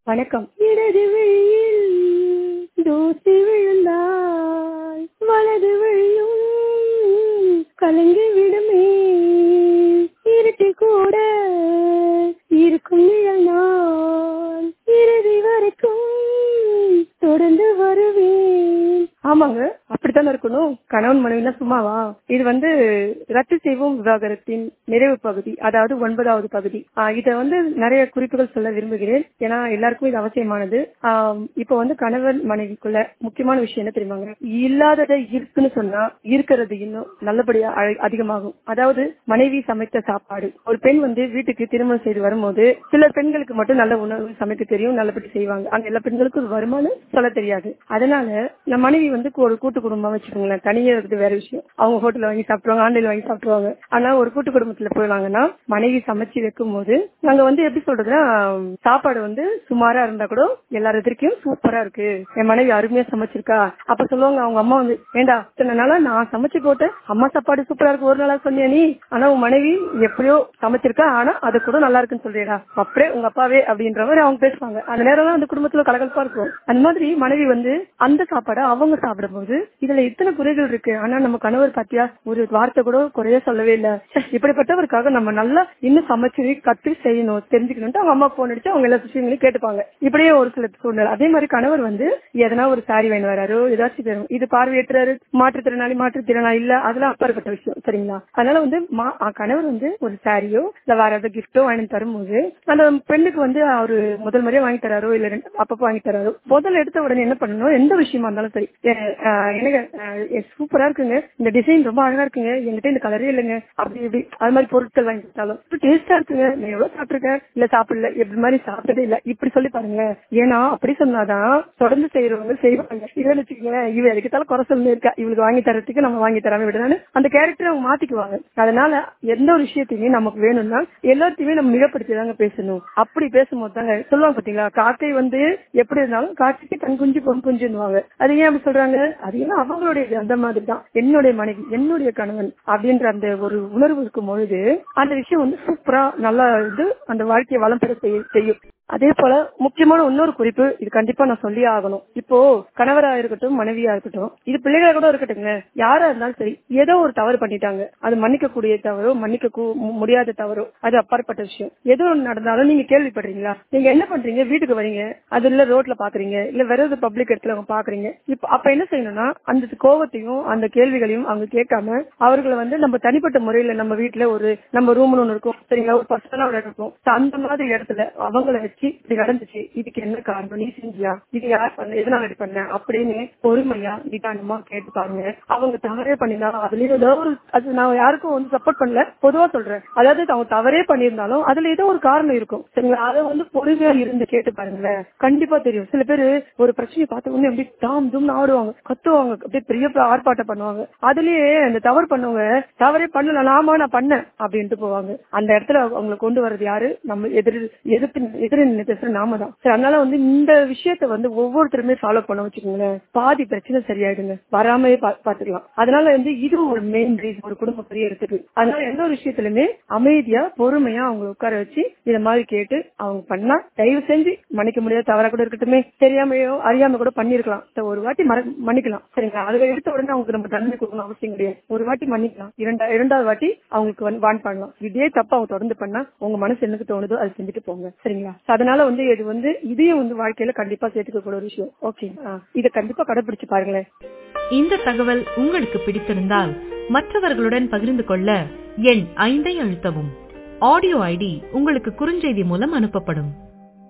வணக்கம். இடது வழியில் தூசி விழுந்தால் வலது வழியும் கலங்கி விடுமே, இருட்டி கூட இருக்கும் நிழல் நான் இறுதி வரைக்கும் தொடர்ந்து வருவேன். ஆமாங்க, அப்படித்தான் இருக்கணும். கணவன் மனைவினா சும்மாவா? இது ரத்து செய்வோம் விவாகரத்தின் நிறைவு பகுதி, அதாவது 9வது பகுதி. இத நிறைய குறிப்புகள் சொல்ல விரும்புகிறேன், ஏன்னா எல்லாருக்கும் இது அவசியமானது. இப்ப கணவன் மனைவிக்குள்ள முக்கியமான விஷயம் என்ன தெரியுமாங்க? இல்லாததை இருக்குன்னு சொன்னா இருக்கிறது இன்னும் நல்லபடியா அதிகமாகும். அதாவது மனைவி சமைத்த சாப்பாடு. ஒரு பெண் வீட்டுக்கு திருமணம் செய்து வரும்போது சில பெண்களுக்கு மட்டும் நல்ல உணவு சமைக்க தெரியும், நல்லபடி செய்வாங்க. அங்க எல்லா பெண்களுக்கும் வருமானம் சொல்ல தெரியாது. அதனால நம்ம மனைவி ஒரு கூட்டு குடும்பம் வச்சுக்கோங்களேன். தனியா இருக்குது வேற விஷயம். அவங்க ஹோட்டல் வாங்கி சாப்பிடுவாங்க, ஆன்லைன் வாங்கி சாப்பிடுவாங்க. ஆனா ஒரு கூட்டு குடும்பத்துல போயிடுவாங்கன்னா மனைவி சமைச்சு வைக்கும் போது நாங்க எப்படி சொல்றதுன்னா, சாப்பாடு சுமாரா இருந்தா கூட எல்லாரும் எதிர்க்கும் சூப்பரா இருக்கு, என் மனைவி அருமையா சமைச்சிருக்கா. அப்ப சொல்லுவாங்க அவங்க அம்மா ஏண்டா இத்தனை நாளா நான் சமைச்சு போட்டேன், அம்மா சாப்பாடு சூப்பரா இருக்கு ஒரு நாளா சொன்னியா நீ, ஆனா உன் மனைவி எப்படியோ சமைச்சிருக்கா, ஆனா அது கூட நல்லா இருக்குன்னு சொல்றியடா, அப்படியே உங்க அப்பாவே அப்படின்ற மாதிரி அவங்க பேசுவாங்க. அந்த நேரம் அந்த குடும்பத்துல கலகலப்பா இருக்கும். அந்த மாதிரி மனைவி அந்த சாப்பாடை அவங்க சாப்பிடும் போது இதுல இத்தனை குறைகள் இருக்கு, ஆனா நம்ம கணவர் பாத்தியா ஒரு வார்த்தை கூட குறைய சொல்லவே இல்ல, இப்படிப்பட்டவருக்காக நம்ம நல்லா இன்னும் சமைச்சு கத்து செய்யணும் தெரிஞ்சுக்கணும் அவங்க அம்மா போன் அடிச்சு அவங்க எல்லா விஷயங்களையும் கேட்டுப்பாங்க. இப்படியே ஒரு சில சூழ்நிலை. அதே மாதிரி கணவர் எதனா ஒரு சாரி வாங்கி வராரோ ஏதாச்சும் தரும், இது பார்வையற்றாரு, மாற்றுத்திறனாளி இல்ல, அதெல்லாம் அப்பாற்பட்ட விஷயம், சரிங்களா? அதனால கணவர் ஒரு சாரியோ இல்ல வேற ஏதாவது கிஃப்டோ வாங்கி தரும்போது அந்த பெண்ணுக்கு அவரு முதல் முறையா வாங்கி தராரோ இல்ல அப்பப்போ வாங்கி தராரோ, முதல்ல எடுத்த உடனே என்ன பண்ணணும், எந்த விஷயமா இருந்தாலும் சரி, எனக்கு சூப்பரா இருக்குங்க, இந்த டிசைன் ரொம்ப அழகா இருக்குங்க, என்கிட்ட இந்த கலரே இல்லைங்க, அப்படி இப்படி அது மாதிரி பொருட்கள் வாங்கி கொடுத்தாலும் டேஸ்டா இருக்குங்க, நான் எவ்வளவு சாப்பிட்டுருக்கேன், இல்ல சாப்பிடல எப்படி மாதிரி சாப்பிட்டதே இல்ல, இப்படி சொல்லி பாருங்க. ஏன்னா அப்படி சொன்னாதான் தொடர்ந்து செய்யறவங்க செய்வாங்க. இதுன்னு வச்சுக்கோங்க, இவ எதுக்குத்தாலும் குறை சொல்லி இருக்கா, இவளுக்கு வாங்கி தரத்துக்கு நம்ம வாங்கி தராம விடுறான்னு அந்த கேரக்டர் அவங்க மாத்திக்குவாங்க. அதனால எந்த ஒரு விஷயத்தையுமே நமக்கு வேணும்னா எல்லாத்தையுமே நம்ம மிகப்படுத்திதாங்க பேசணும். அப்படி பேசும்போது தாங்க சொல்லுவாங்க பாத்தீங்களா, காக்கை எப்படி இருந்தாலும் காக்கைக்கு தன் குஞ்சு பொன் குஞ்சுன்னுவாங்க. அது ஏன் அப்படி சொல்றாங்க? அது ஏன்னா அவங்களுடைய அந்த மாதிரி தான் என்னுடைய மனைவி என்னுடைய கணவன் அப்படின்ற அந்த ஒரு உணர்வு இருக்கும் பொழுது அந்த விஷயம் சூப்பரா நல்லா அந்த வாழ்க்கையை வளம் பெற செய்யும். அதே போல முக்கியமான இன்னொரு குறிப்பு, இது கண்டிப்பா நான் சொல்லி ஆகணும். இப்போ கணவரா இருக்கட்டும் மனைவியா இருக்கட்டும், இது பிள்ளைகளா கூட இருக்கட்டுங்க, யாரா இருந்தாலும் சரி, ஏதோ ஒரு தவறு பண்ணிட்டாங்க, அது மன்னிக்கக்கூடிய தவறோ மன்னிக்க முடியாத தவறோ அது அப்பாற்பட்ட விஷயம். ஏதோ ஒன்று நடந்தாலும் நீங்க கேள்விப்படுறீங்களா, நீங்க என்ன பண்றீங்க, வீட்டுக்கு வரீங்க, அது இல்ல ரோட்ல பாக்குறீங்க, இல்ல வேற ஏதாவது பப்ளிக் இடத்துல அவங்க பாக்குறீங்க, இப்ப அப்ப என்ன செய்யணும்னா அந்த கோவத்தையும் அந்த கேள்விகளையும் அவங்க கேட்காம அவர்களை நம்ம தனிப்பட்ட முறையில நம்ம வீட்டுல நம்ம ரூம்னு ஒண்ணு இருக்கும், சரிங்களா, ஒரு பர்சனலா இருக்கும், அந்த மாதிரி இடத்துல அவங்களை இப்படி நடந்துச்சு, இதுக்கு என்ன காரணம், நீ செஞ்சியா, இது யார் பண்ண, எதனால இது பண்ண அப்படின்னு பொறுமையா நிதானமா கேட்டு பாருங்க. அவங்க தவறே பண்ணிருந்தாலும் அதுலயும் ஏதோ ஒரு, அது நான் யாருக்கும் சப்போர்ட் பண்ணல, பொதுவா சொல்றேன், அதாவது அவங்க தவறே பண்ணியிருந்தாலும் அதுல ஏதோ ஒரு காரணம் இருக்கும், சரிங்களா, அதை பொறுமையா இருந்து கேட்டு பாருங்களேன், கண்டிப்பா தெரியும். சில பேரு ஒரு பிரச்சனையை பார்த்த உடனே அப்படி தாம் தும் ஆடுவாங்க, கத்துவாங்க, அப்படியே பெரிய ஆர்ப்பாட்டம் பண்ணுவாங்க. அதுலயே அந்த தவறு பண்ணவங்க தவறே பண்ணல, நான் பண்ணேன் அப்படின்ட்டு போவாங்க. அந்த இடத்துல அவங்களை கொண்டு வர்றது யாரு? நம்ம எதிர்த்து பேசுற நாம தான். அதனால இந்த விஷயத்த ஒவ்வொருத்தருமே ஃபாலோ பண்ண வச்சுக்கோங்களேன், பாதி பிரச்சனை சரியாயிடுங்க, வராமலே பாத்துக்கலாம். அதனால இதுவும் ஒரு மெயின் ரீசன் ஒரு குடும்ப பெரியறதுக்கு. அதனால எந்த ஒரு விஷயத்திலுமே அமைதியா பொறுமையா அவங்க உட்கார வச்சு இத மாதிரி கேட்டு அவங்க பண்ணா தயவு செஞ்சு மன்னிக்க முடியாத தவறா கூட இருக்கட்டுமே, தெரியாமையோ அறியாம கூட பண்ணிருக்கலாம், ஒரு வாட்டி மன்னிக்கலாம், சரிங்களா. அதுல எடுத்த உடனே அவங்களுக்கு நம்ம தண்டனை கொடுக்கணும் அவசியம் கிடையாது. ஒரு வாட்டி மன்னிக்கலாம், இரண்டாவது வாட்டி அவங்களுக்கு வான் பண்ணலாம். இதே தப்ப அவங்க தொடர்ந்து பண்ணா உங்க மனசு என்னக்கு தோணுதோ அது செஞ்சுட்டு போங்க, சரிங்களா. அதனால இது இதையும் வாழ்க்கையில கண்டிப்பா சேர்த்துக்க கூடிய ஒரு விஷயம். ஓகே, இதை கண்டிப்பா கடைபிடிச்சு பாருங்களேன். இந்த தகவல் உங்களுக்கு பிடித்திருந்தால் மற்றவர்களுடன் பகிர்ந்து கொள்ள எண் 5 அழுத்தவும். ஆடியோ ஐடி உங்களுக்கு குறுஞ்செய்தி மூலம் அனுப்பப்படும்.